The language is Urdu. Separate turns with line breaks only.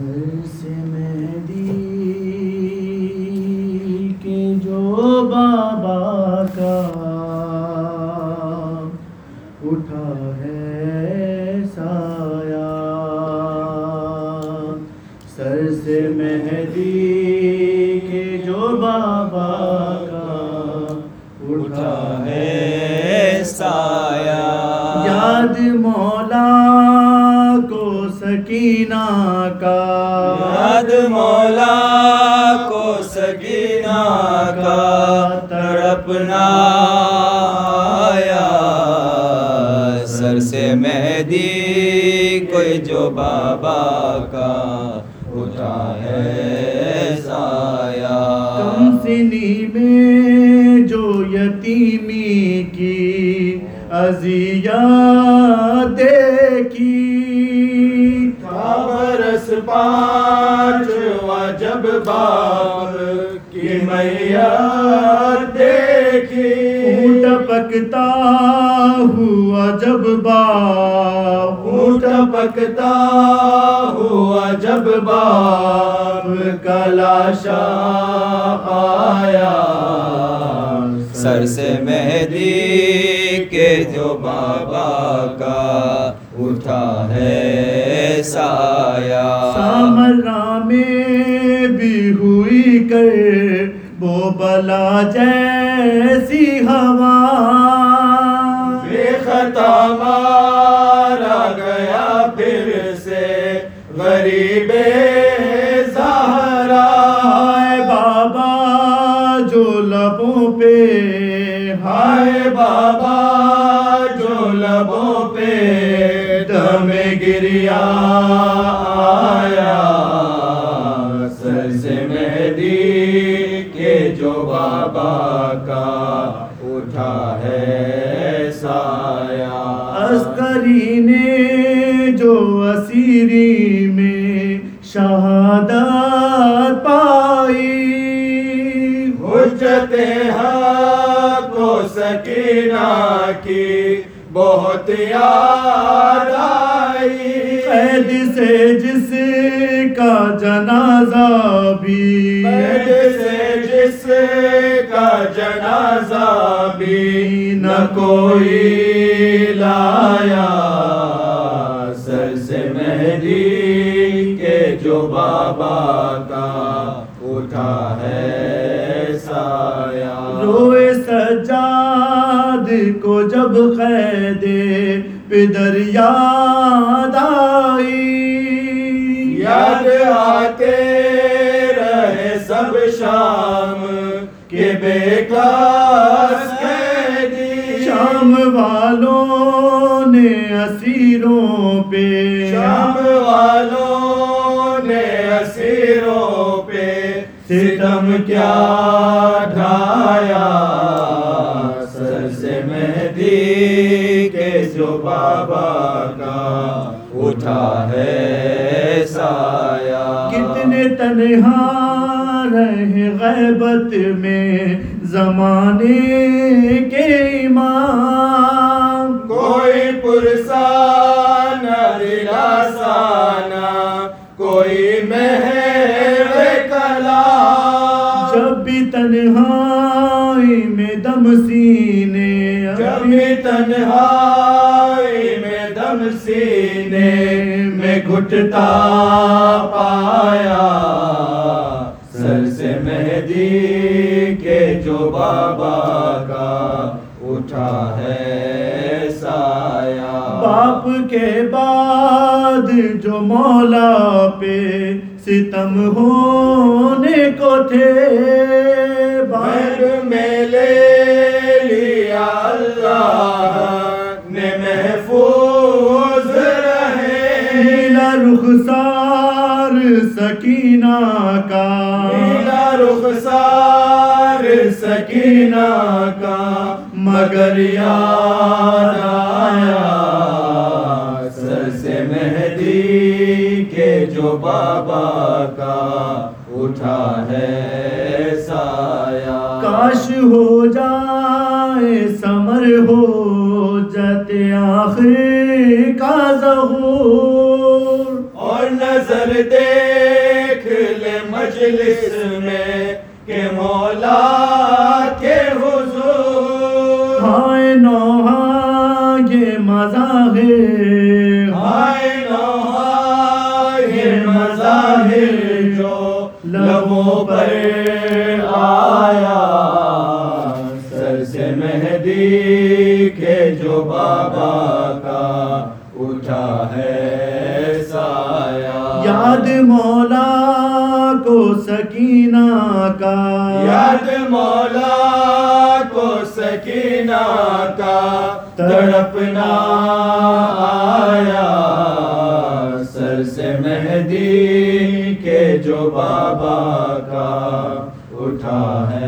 سے مہدی کے جو بابا کا اٹھا ہے سایہ، سر سے مہدی کے جو بابا کا اٹھا ہے سایہ، یاد مولا کو سکینہ کا،
یاد مولا کو سکینہ کا تڑپنا آیا، سر سے مہدی کوئی جو بابا کا اٹھا ہے سایہ،
کم سنی میں جو یتیمی کی اذیت دیکھی،
برس پانچ جب باپ کی میت دیکھی،
اونٹ پکتا ہوا جب باپ،
اونٹ پکتا ہوا جب باپ کا لاشا آیا، سر سے مہدی کے جو بابا کا اٹھا ہے سایہ،
سامرا میں بھی ہوئی کر وہ بلا جیسی ہوا،
بے خطا مارا گیا پھر سے غریب زہرا،
ہائے بابا جو لبوں پہ،
ہائے بابا جو لبوں پہ دم گریا آیا، سر سے مہدی کے جو بابا کا اٹھا ہے سایہ،
عسکری نے جو اسیری میں شہادت پائی،
حجت حق و سکینہ کی بہت یاد آئی،
قید سے جس کا جنازہ بھی،
قید سے جس کا جنازہ بھی نہ کوئی لایا، سر سے مہدی کے جو بابا کا اٹھا ہے سایہ،
روئے سجاد کو جب قید پدر یاد آئی،
یاد آتے رہے سب شام کے بے کس قیدی،
شام والوں نے اسیروں پہ،
شام والوں نے اسیروں پہ ستم کیا ڈھایا، سر سے مہدی کے جو بابا کا اٹھا ہے سایہ،
کتنے تنہا رہے غیبت میں زمانے کے امام،
کوئی پرسان دلاسانہ کوئی مہر کلام،
جب بھی تنہائی میں دم سینے،
جب بھی تنہائی میں دم سینے میں گھٹتا پایا، سر سے مہدی کے جو بابا کا اٹھا ہے سایہ،
باپ کے بعد جو مولا پہ ستم ہونے کو تھے،
بہر میں لے لیا اللہ نے محفوظ رہے،
نیلا رخسار سکینہ کا،
نیلا رخسار سکینہ کا مگر یاد آیا، سر سے مہدی کے جو بابا کا اٹھا ہے سایہ،
کاش ہو جائے ثمر ہو جاتے آخر کا ظہور،
اور نظر منظر دیکھ لے مجلس میں کہ مولا کے حضور
ہائے نوحہ یہ مظاہر،
ہائے نوحہ یہ مظاہر جو لبوں پر آیا، سر سے مہدی کے جو بابا کا اٹھا ہے سایہ،
یاد مولا کو سکینہ کا،
یاد مولا کو سکینہ کا تڑپنا آیا، سر سے مہدی کے جو بابا کا اٹھا ہے